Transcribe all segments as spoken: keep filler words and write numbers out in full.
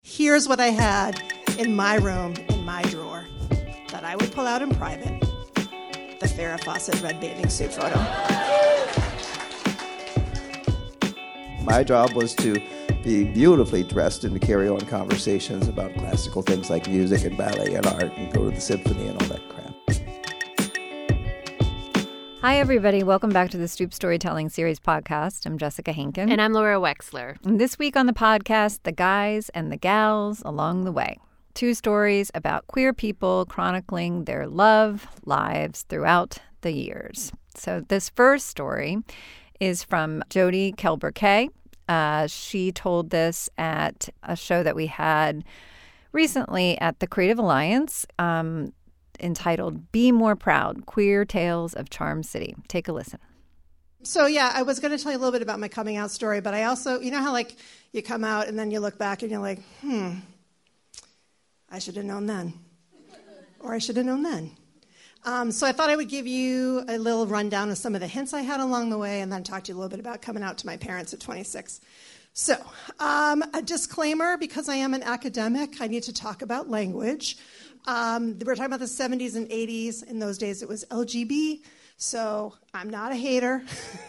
Here's what I had in my room, in my drawer, that I would pull out in private. The Farrah Fawcett red bathing suit photo. My job was to be beautifully dressed and to carry on conversations about classical things like music and ballet and art and go to the symphony and all that crap. Hi, everybody. Welcome back to the Stoop Storytelling Series podcast. I'm Jessica Henkin. And I'm Laura Wexler. And this week on the podcast, the guys and the gals along the way. Two stories about queer people chronicling their love lives throughout the years. So this first story is from Jodi Kelber-Kay. Uh, she told this at a show that we had recently at the Creative Alliance, um, entitled Be More Proud, Queer Tales of Charm City. Take a listen. So, yeah, I was going to tell you a little bit about my coming out story, but I also, you know how, like, you come out and then you look back and you're like, hmm, I should have known then. Or I should have known then. Um, so I thought I would give you a little rundown of some of the hints I had along the way and then talk to you a little bit about coming out to my parents at twenty-six. So, um, a disclaimer, because I am an academic, I need to talk about language. Um, we're talking about the seventies and eighties. In those days, it was L G B, so I'm not a hater.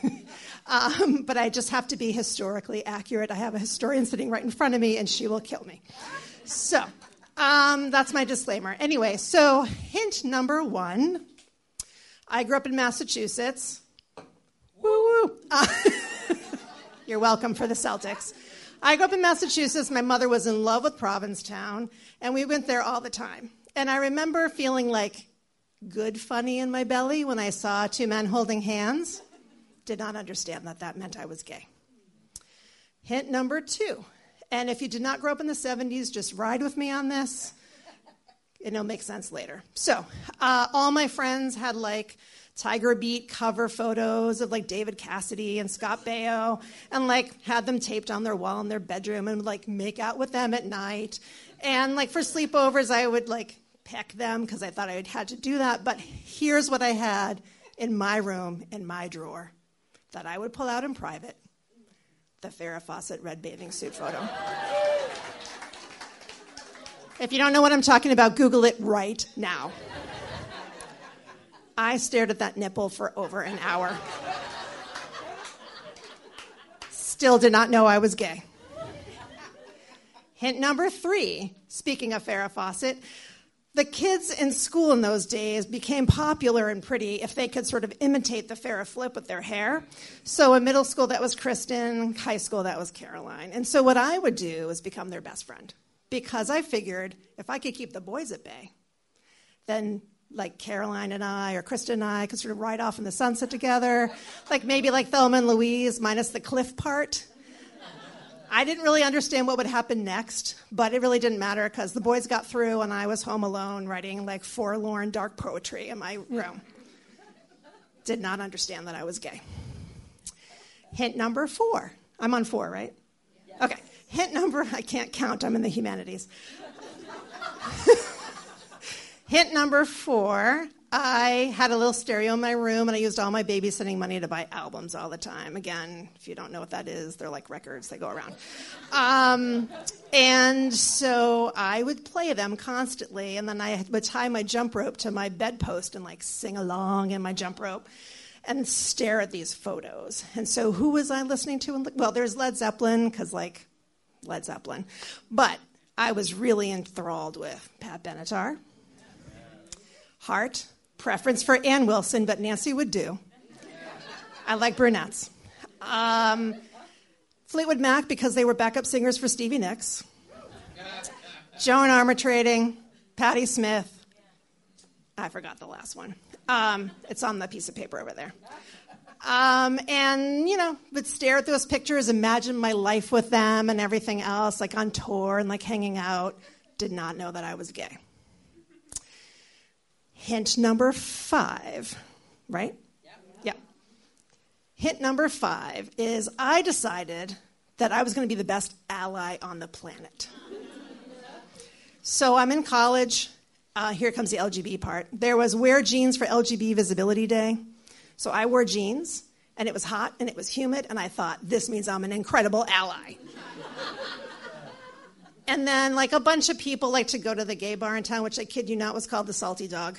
um, but I just have to be historically accurate. I have a historian sitting right in front of me, and she will kill me. So um, that's my disclaimer. Anyway, so hint number one. I grew up in Massachusetts. Woo-woo. Uh, you're welcome for the Celtics. I grew up in Massachusetts. My mother was in love with Provincetown, and we went there all the time. And I remember feeling like good funny in my belly when I saw two men holding hands. Did not understand that that meant I was gay. Hint number two. And if you did not grow up in the seventies, just ride with me on this. It'll make sense later. So uh, all my friends had like Tiger Beat cover photos of like David Cassidy and Scott Baio, and like had them taped on their wall in their bedroom and would like make out with them at night. And like for sleepovers, I would like peck them because I thought I had to do that. But here's what I had in my room, in my drawer, that I would pull out in private. The Farrah Fawcett red bathing suit photo. If you don't know what I'm talking about, Google it right now. I stared at that nipple for over an hour. Still did not know I was gay. Hint number three, speaking of Farrah Fawcett, the kids in school in those days became popular and pretty if they could sort of imitate the Farrah flip with their hair. So in middle school, that was Kristen. High school, that was Caroline. And so what I would do was become their best friend, because I figured if I could keep the boys at bay, then like Caroline and I or Kristen and I could sort of ride off in the sunset together, like maybe like Thelma and Louise minus the cliff part. I didn't really understand what would happen next, but it really didn't matter because the boys got through and I was home alone writing like forlorn dark poetry in my room. Did not understand that I was gay. Hint number four. I'm on four, right? Okay. Hint number, I can't count, I'm in the humanities. Hint number four, I had a little stereo in my room, and I used all my babysitting money to buy albums all the time. Again, if you don't know what that is, they're like records. They go around. Um, and so I would play them constantly, and then I would tie my jump rope to my bedpost and like sing along in my jump rope and stare at these photos. And so who was I listening to? Well, there's Led Zeppelin, because like Led Zeppelin. But I was really enthralled with Pat Benatar. Heart, preference for Ann Wilson, but Nancy would do. I like brunettes. Um, Fleetwood Mac, because they were backup singers for Stevie Nicks. Joan Armatrading, Patti Smith. I forgot the last one. Um, it's on the piece of paper over there. Um, and, you know, would stare at those pictures, imagine my life with them and everything else, like on tour and like hanging out. Did not know that I was gay. Hint number five, right? Yep. Yeah. Hint number five is I decided that I was going to be the best ally on the planet. So I'm in college. Uh, here comes the L G B T part. There was wear jeans for L G B T Visibility Day. So I wore jeans, and it was hot, and it was humid, and I thought, this means I'm an incredible ally. And then, like, a bunch of people like to go to the gay bar in town, which I kid you not was called the Salty Dog.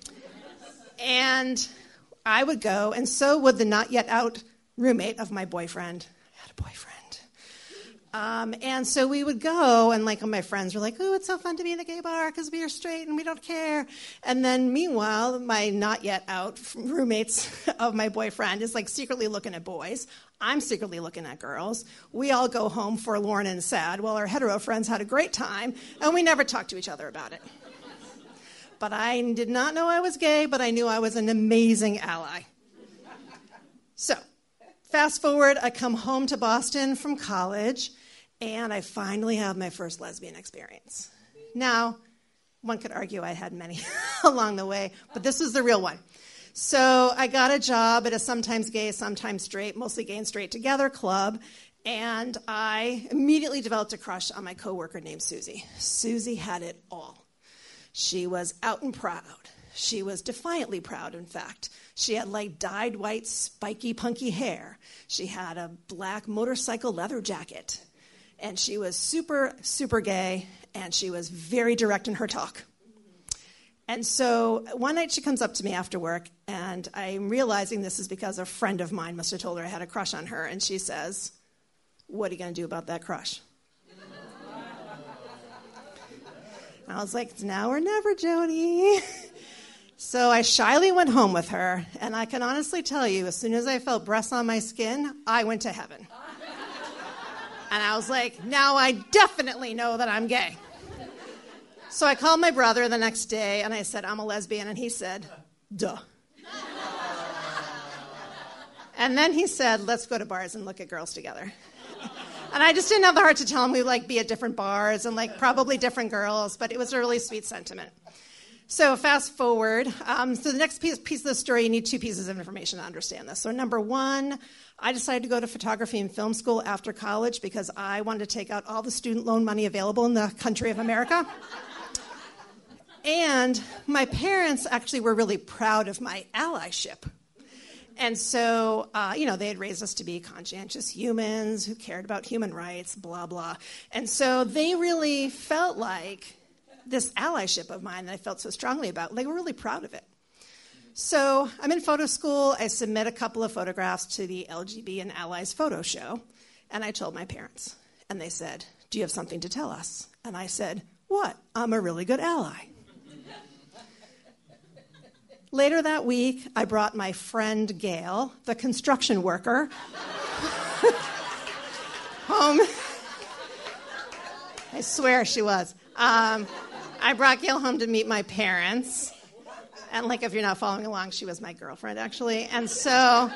And I would go, and so would the not yet out roommate of my boyfriend. I had a boyfriend. Um, and so we would go, and like my friends were like, oh, it's so fun to be in a gay bar because we are straight and we don't care. And then meanwhile, my not yet out roommates of my boyfriend is like secretly looking at boys. I'm secretly looking at girls. We all go home forlorn and sad while our hetero friends had a great time, and we never talked to each other about it. But I did not know I was gay, but I knew I was an amazing ally. So, fast forward, I come home to Boston from college, and I finally have my first lesbian experience. Now, one could argue I had many along the way, but this was the real one. So I got a job at a sometimes gay, sometimes straight, mostly gay and straight together club, and I immediately developed a crush on my coworker named Susie. Susie had it all. She was out and proud. She was defiantly proud, in fact. She had like dyed white, spiky, punky hair. She had a black motorcycle leather jacket. And she was super, super gay, and she was very direct in her talk. And so one night she comes up to me after work, and I'm realizing this is because a friend of mine must have told her I had a crush on her, and she says, what are you going to do about that crush? I was like, it's now or never, Jody. So I shyly went home with her, and I can honestly tell you, as soon as I felt breasts on my skin, I went to heaven. And I was like, now I definitely know that I'm gay. So I called my brother the next day, and I said, I'm a lesbian, and he said, duh. And then he said, let's go to bars and look at girls together. And I just didn't have the heart to tell him we'd like be at different bars and like probably different girls, but it was a really sweet sentiment. So fast forward. Um, so the next piece, piece of the story, you need two pieces of information to understand this. So number one, I decided to go to photography and film school after college because I wanted to take out all the student loan money available in the country of America. And my parents actually were really proud of my allyship. And so, uh, you know, they had raised us to be conscientious humans who cared about human rights, blah, blah. And so they really felt like this allyship of mine that I felt so strongly about, they were really proud of it. So I'm in photo school. I submit a couple of photographs to the L G B and Allies photo show. And I told my parents. And they said, do you have something to tell us? And I said, what? I'm a really good ally. Later that week, I brought my friend Gail, the construction worker, home. I swear she was. Um, I brought Gail home to meet my parents. And like, if you're not following along, she was my girlfriend, actually. And so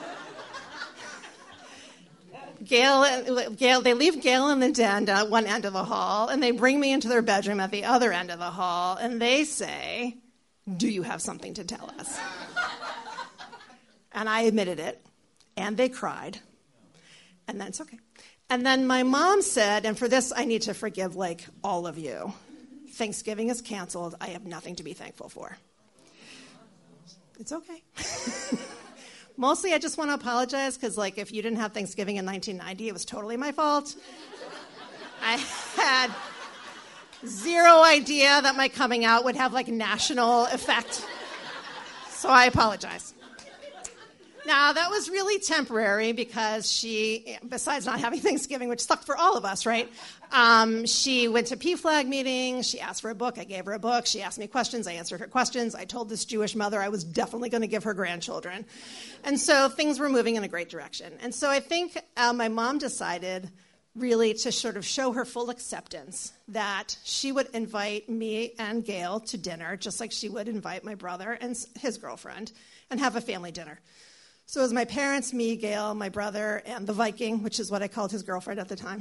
Gail, Gail, they leave Gail in the den at one end of the hall, and they bring me into their bedroom at the other end of the hall, and they say, do you have something to tell us? And I admitted it, and they cried, and then it's okay. And then my mom said, and for this I need to forgive, like, all of you. Thanksgiving is canceled. I have nothing to be thankful for. It's okay. Mostly I just want to apologize because, like, if you didn't have Thanksgiving in nineteen ninety, it was totally my fault. I had zero idea that my coming out would have, like, national effect. So I apologize. Now, that was really temporary because she, besides not having Thanksgiving, which sucked for all of us, right? Um, she went to P FLAG meetings. She asked for a book. I gave her a book. She asked me questions. I answered her questions. I told this Jewish mother I was definitely going to give her grandchildren. And so things were moving in a great direction. And so I think uh, my mom decided really to sort of show her full acceptance that she would invite me and Gail to dinner, just like she would invite my brother and his girlfriend, and have a family dinner. So it was my parents, me, Gail, my brother, and the Viking, which is what I called his girlfriend at the time.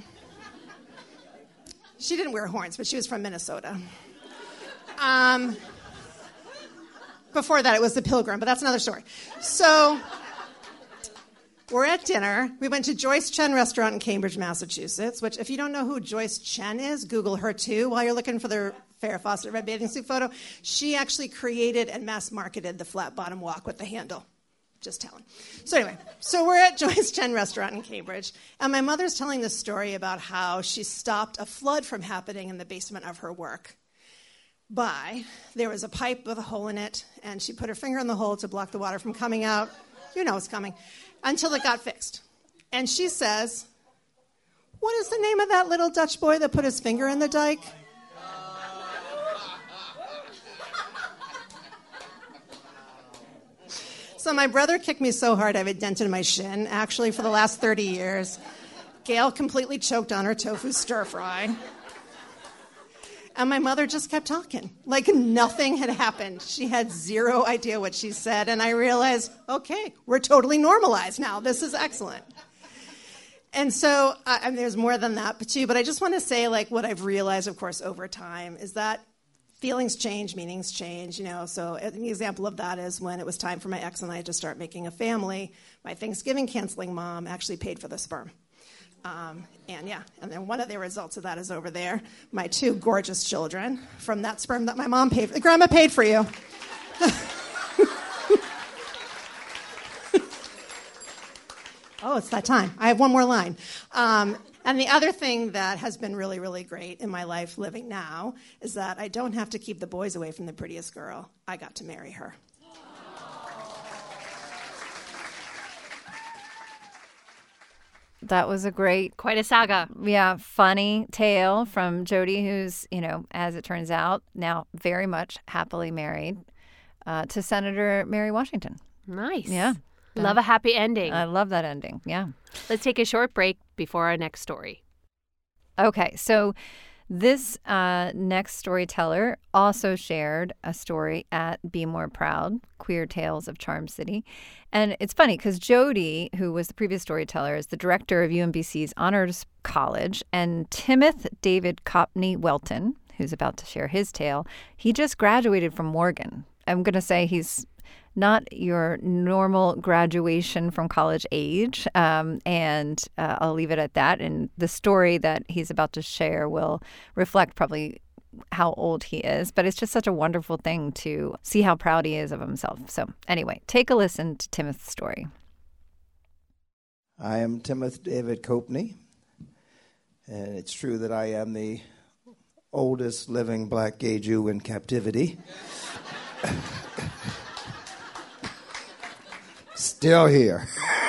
She didn't wear horns, but she was from Minnesota. Um, before that, it was the Pilgrim, but that's another story. So we're at dinner. We went to Joyce Chen Restaurant in Cambridge, Massachusetts, which, if you don't know who Joyce Chen is, Google her, too, while you're looking for the Farrah Fawcett red bathing suit photo. She actually created and mass-marketed the flat-bottom walk with the handle. just telling. So anyway, so we're at Joyce Chen Restaurant in Cambridge, and my mother's telling this story about how she stopped a flood from happening in the basement of her work by, there was a pipe with a hole in it, and she put her finger in the hole to block the water from coming out. You know it's coming. Until it got fixed. And she says, what is the name of that little Dutch boy that put his finger in the dike? So my brother kicked me so hard I have a dent in my shin, actually, for the last thirty years. Gail completely choked on her tofu stir fry. And my mother just kept talking, like nothing had happened. She had zero idea what she said, and I realized, okay, we're totally normalized now. This is excellent. And so, uh, and there's more than that, but too, but I just want to say, like, what I've realized, of course, over time is that feelings change, meanings change, you know. So an example of that is when it was time for my ex and I to start making a family, my Thanksgiving canceling mom actually paid for the sperm. Um, and yeah, and then one of the results of that is over there, my two gorgeous children from that sperm that my mom paid for. Grandma paid for you. Oh, it's that time. I have one more line. Um, and the other thing that has been really, really great in my life living now is that I don't have to keep the boys away from the prettiest girl. I got to marry her. That was a great, quite a saga. Yeah, funny tale from Jody, who's, you know, as it turns out, now very much happily married uh, to Senator Mary Washington. Nice. Yeah. Love a happy ending. I love that ending. Yeah. Let's take a short break before our next story. Okay, so this uh, next storyteller also shared a story at Be More Proud, Queer Tales of Charm City. And it's funny because Jody, who was the previous storyteller, is the director of U M B C's Honors College. And Timothy David Copney Welton, who's about to share his tale, he just graduated from Morgan. I'm going to say he's not your normal graduation from college age. Um, and uh, I'll leave it at that. And the story that he's about to share will reflect probably how old he is. But it's just such a wonderful thing to see how proud he is of himself. So anyway, take a listen to Timothy's story. I am Timothy David Copney. And it's true that I am the oldest living black gay Jew in captivity. Still here.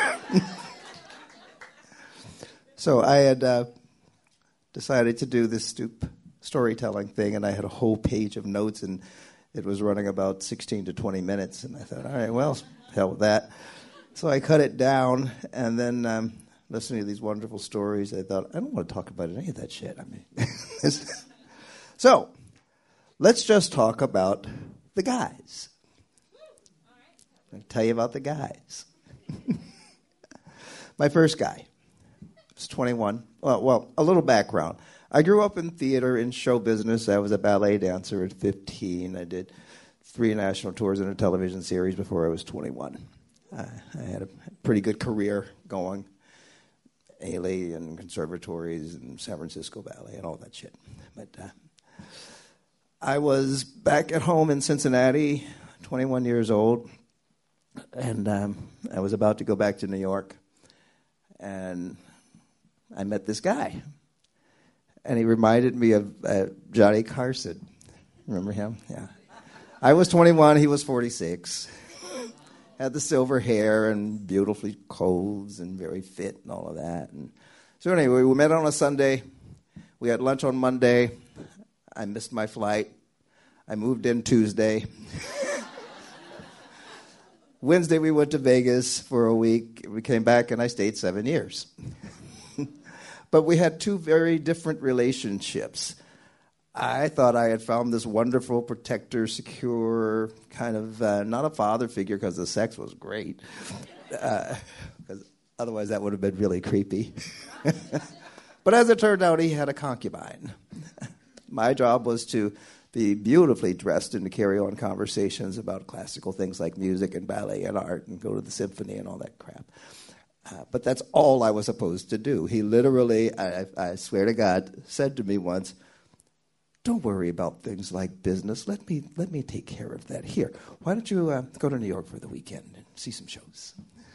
So I had uh, decided to do this stoop storytelling thing, and I had a whole page of notes, and it was running about sixteen to twenty minutes, and I thought, all right, well, hell with that. So I cut it down, and then um, listening to these wonderful stories, I thought, I don't want to talk about any of that shit. I mean, so let's just talk about the guys. I'll tell you about the guys. My first guy was twenty-one. Well, well, a little background. I grew up in theater, in show business. I was a ballet dancer at fifteen. I did three national tours and a television series before I was twenty-one. Uh, I had a pretty good career going. A L A and conservatories and San Francisco Ballet and all that shit. But uh, I was back at home in Cincinnati, twenty-one years old. And um, I was about to go back to New York, and I met this guy. And he reminded me of uh, Johnny Carson. Remember him? Yeah. I was twenty-one, he was forty-six. Had the silver hair and beautiful clothes and very fit and all of that. And so anyway, we met on a Sunday. We had lunch on Monday. I missed my flight. I moved in Tuesday. Wednesday, we went to Vegas for a week. We came back, and I stayed seven years. But we had two very different relationships. I thought I had found this wonderful protector, secure, kind of, uh, not a father figure because the sex was great. Because uh, otherwise that would have been really creepy. But as it turned out, he had a concubine. My job was to be beautifully dressed and to carry on conversations about classical things like music and ballet and art and go to the symphony and all that crap. Uh, but that's all I was supposed to do. He literally, I, I swear to God, said to me once, don't worry about things like business. Let me let me take care of that. Here, why don't you uh, go to New York for the weekend and see some shows?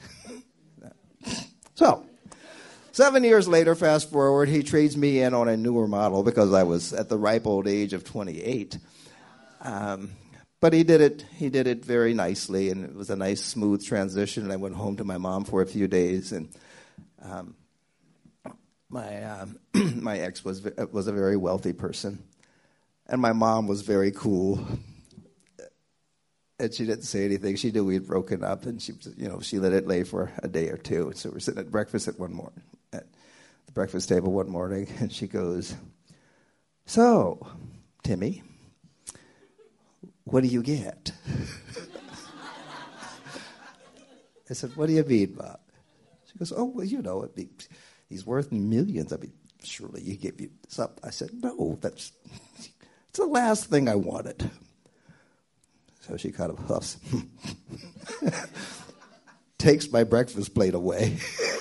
So, seven years later, fast forward, he trades me in on a newer model because I was at the ripe old age of twenty-eight. Um, but he did it. He did it very nicely, and it was a nice, smooth transition. And I went home to my mom for a few days, and um, my um, my ex was was a very wealthy person, and my mom was very cool. And she didn't say anything. She knew we had broken up, and she, you know, she let it lay for a day or two. And so we're sitting at breakfast at one morning, at the breakfast table one morning, and she goes, "So, Timmy, what do you get?" I said, "What do you mean, Bob?" She goes, "Oh, well, you know, be, he's worth millions. I mean, surely you give you something." I said, "No, that's it's the last thing I wanted." So she kind of huffs, takes my breakfast plate away.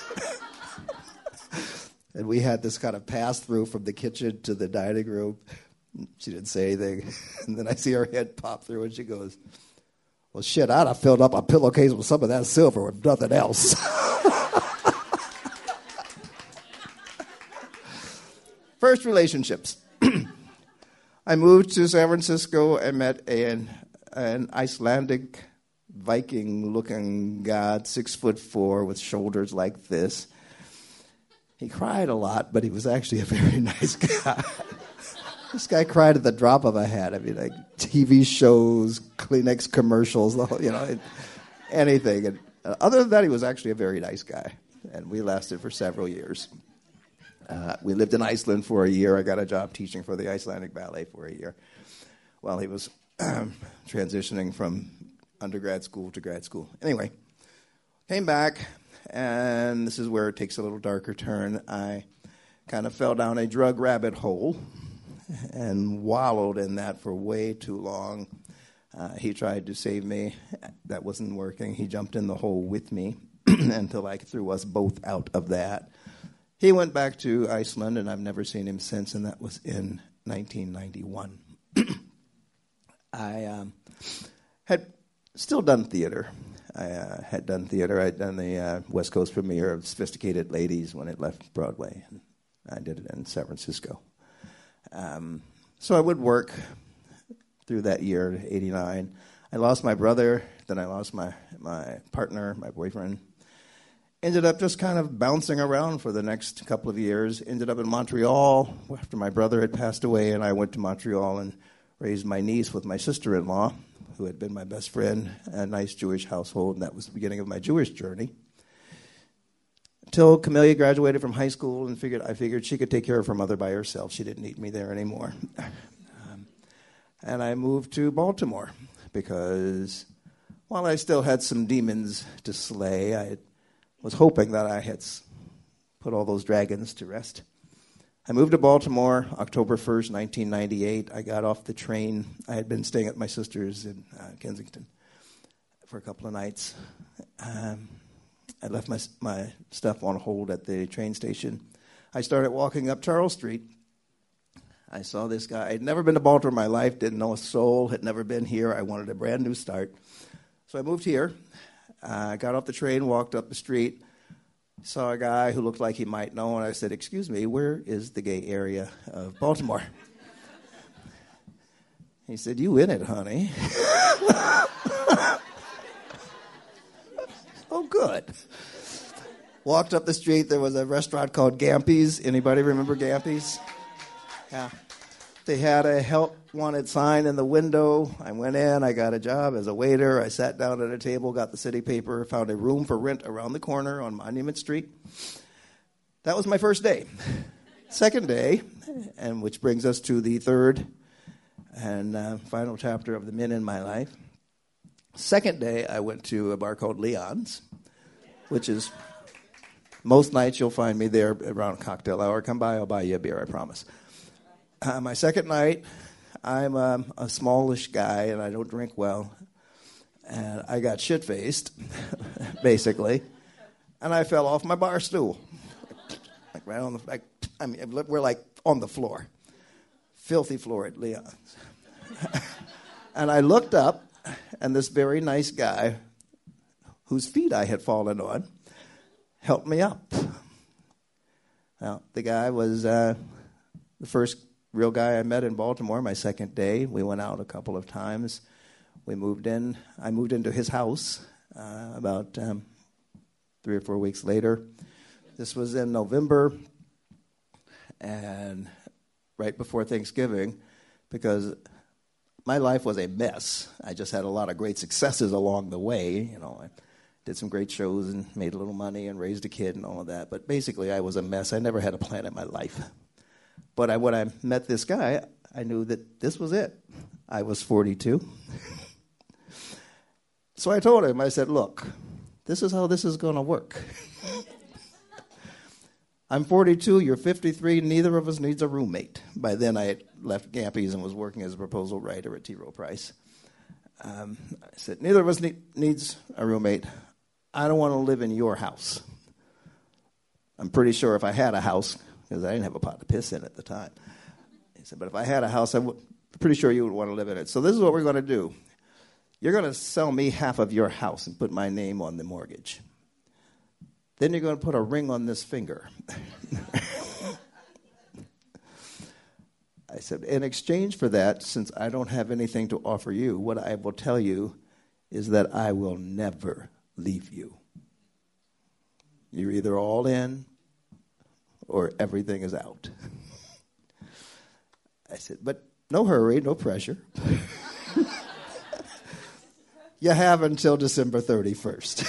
And we had this kind of pass-through from the kitchen to the dining room. She didn't say anything. And then I see her head pop through, and she goes, "Well, shit, I'd have filled up a pillowcase with some of that silver with nothing else." First relationships. I moved to San Francisco and met an, an Icelandic Viking-looking god, six foot four, with shoulders like this. He cried a lot, but he was actually a very nice guy. This guy cried at the drop of a hat. I mean, like T V shows, Kleenex commercials, the whole, you know, anything. And uh, other than that, he was actually a very nice guy, and we lasted for several years. Uh, we lived in Iceland for a year. I got a job teaching for the Icelandic Ballet for a year while he was um, transitioning from undergrad school to grad school. Anyway, came back, and this is where it takes a little darker turn. I kind of fell down a drug rabbit hole and wallowed in that for way too long. Uh, he tried to save me. That wasn't working. He jumped in the hole with me until I threw us both out of that. He went back to Iceland, and I've never seen him since, and that was in nineteen ninety-one. I um, had still done theater. I uh, had done theater. I'd done the uh, West Coast premiere of Sophisticated Ladies when it left Broadway, and I did it in San Francisco. Um, so I would work through that year, eighty-nine. I lost my brother, then I lost my, my partner, my boyfriend. Ended up just kind of bouncing around for the next couple of years. Ended up in Montreal after my brother had passed away, and I went to Montreal and raised my niece with my sister-in-law, who had been my best friend, a nice Jewish household, and that was the beginning of my Jewish journey. Until Camellia graduated from high school, and figured I figured she could take care of her mother by herself. She didn't need me there anymore. um, and I moved to Baltimore because while I still had some demons to slay, I was hoping that I had put all those dragons to rest. I moved to Baltimore October first, nineteen ninety-eight. I got off the train. I had been staying at my sister's in uh, Kensington for a couple of nights. Um, I left my my stuff on hold at the train station. I started walking up Charles Street. I saw this guy. I'd never been to Baltimore in my life, didn't know a soul, had never been here. I wanted a brand new start. So I moved here. I uh, got off the train, walked up the street, saw a guy who looked like he might know, and I said, "Excuse me, where is the gay area of Baltimore?" He said, "You in it, honey." Oh, good. Walked up the street. There was a restaurant called Gampy's. Anybody remember Gampy's? Yeah. They had a help wanted sign in the window. I went in. I got a job as a waiter. I sat down at a table, got the city paper, found a room for rent around the corner on Monument Street. That was my first day. Second day, and which brings us to the third and uh, final chapter of the men in my life. Second day, I went to a bar called Leon's, which is most nights you'll find me there around cocktail hour. Come by, I'll buy you a beer, I promise. Uh, my second night, I'm um, a smallish guy, and I don't drink well. And I got shit-faced, basically. And I fell off my bar stool. Like right on the, like, I mean, we're like on the floor. filthy floor at Leon's. And I looked up, and this very nice guy, whose feet I had fallen on, helped me up. Now, the guy was uh, the first real guy I met in Baltimore, my second day. We went out a couple of times. We moved in. I moved into his house uh, about um, three or four weeks later. This was in November, and right before Thanksgiving, because my life was a mess. I just had a lot of great successes along the way. You know, I did some great shows and made a little money and raised a kid and all of that. But basically, I was a mess. I never had a plan in my life. But I, when I met this guy, I knew that this was it. I was forty-two. So I told him, I said, look, this is how this is going to work. I'm forty-two, you're fifty-three, neither of us needs a roommate. By then I had left Gampy's and was working as a proposal writer at T. Rowe Price. Um, I said, neither of us need, needs a roommate. I don't want to live in your house. I'm pretty sure if I had a house, because I didn't have a pot to piss in at the time. He said, but if I had a house, I'm pretty sure you would want to live in it. So this is what we're going to do. You're going to sell me half of your house and put my name on the mortgage. Then you're going to put a ring on this finger. I said, in exchange for that, since I don't have anything to offer you, what I will tell you is that I will never leave you. You're either all in or everything is out. I said, but no hurry, no pressure. You have until December thirty-first.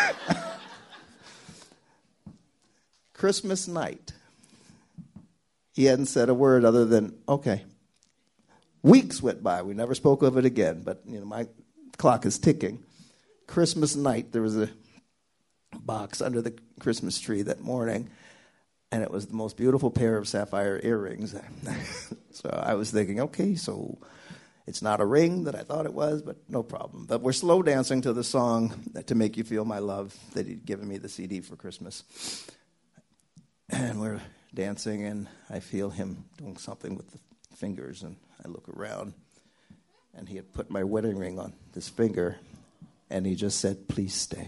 Christmas night. He hadn't said a word other than, okay. Weeks went by. We never spoke of it again, but you know, my clock is ticking. Christmas night, there was a box under the Christmas tree that morning, and it was the most beautiful pair of sapphire earrings. So I was thinking, okay, so it's not a ring that I thought it was, but no problem. But we're slow dancing to the song To Make You Feel My Love that he'd given me the C D for Christmas. And we're dancing, and I feel him doing something with the fingers, and I look around, and he had put my wedding ring on this finger, and he just said, please stay.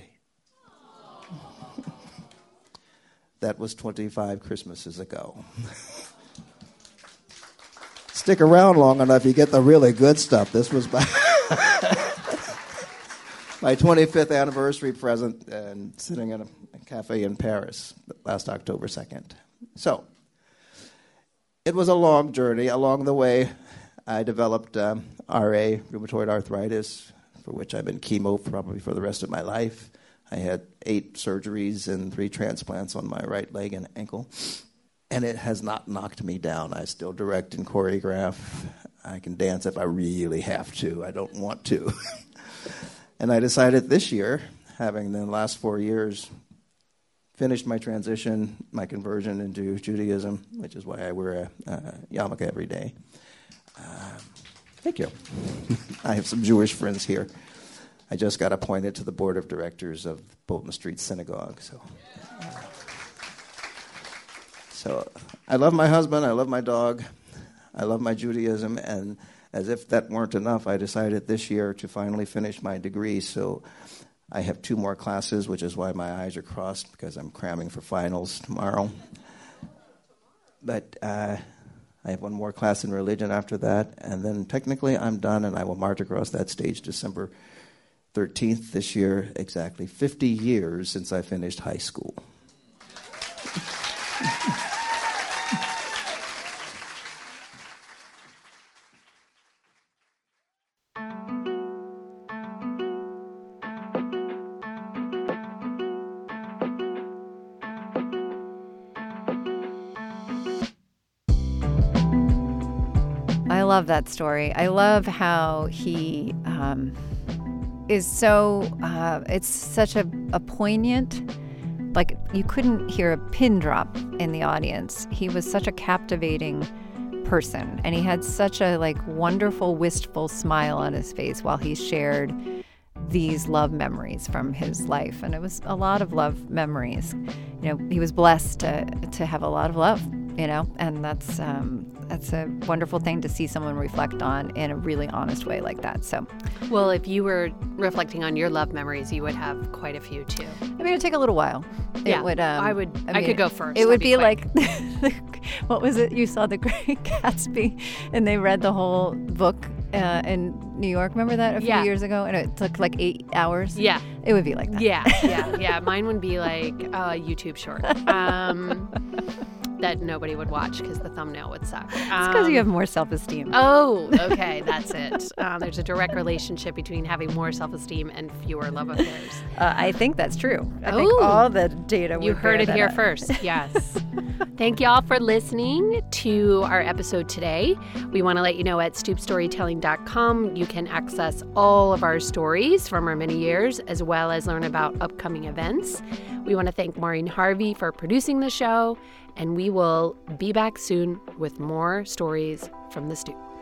That was twenty-five Christmases ago. Stick around long enough, you get the really good stuff. This was my, my twenty-fifth anniversary present, and sitting in a, a cafe in Paris last October second. So, it was a long journey. Along the way, I developed um, R A, rheumatoid arthritis, for which I've been chemo probably for the rest of my life. I had eight surgeries and three transplants on my right leg and ankle. And it has not knocked me down. I still direct and choreograph. I can dance if I really have to. I don't want to. And I decided this year, having the last four years finished my transition, my conversion into Judaism, which is why I wear a, a yarmulke every day. Uh, thank you. I have some Jewish friends here. I just got appointed to the board of directors of Bolton Street Synagogue. So, uh, so I love my husband. I love my dog. I love my Judaism. And as if that weren't enough, I decided this year to finally finish my degree. So I have two more classes, which is why my eyes are crossed, because I'm cramming for finals tomorrow. But uh, I have one more class in religion after that. And then technically I'm done, and I will march across that stage December thirteenth this year, exactly fifty years since I finished high school. I love that story. I love how he um, is so, uh, it's such a, a poignant, like you couldn't hear a pin drop in the audience. He was such a captivating person, and he had such a like wonderful, wistful smile on his face while he shared these love memories from his life. And it was a lot of love memories. You know, he was blessed to, to have a lot of love you know, and that's um, that's a wonderful thing to see someone reflect on in a really honest way like that. So, well, if you were reflecting on your love memories, you would have quite a few too. I mean, it'd take a little while. Yeah, it would, um, I would. I, I mean, could go first. It would be, be like, what was it? You saw The Great Gatsby, and they read the whole book uh, in New York. Remember that a few yeah. years ago? And it took like eight hours. Yeah, it would be like that. Yeah, yeah, yeah. Mine would be like a YouTube short. Um, that nobody would watch because the thumbnail would suck. It's because um, you have more self-esteem. Oh, okay, that's it. Um, there's a direct relationship between having more self-esteem and fewer love affairs. Uh, I think that's true. I Ooh. think all the data. You would heard bear it that here out. first. Yes. Thank y'all for listening to our episode today. We want to let you know at stoop storytelling dot com you can access all of our stories from our many years, as well as learn about upcoming events. We want to thank Maureen Harvey for producing the show, and we will be back soon with more stories from the Stoop.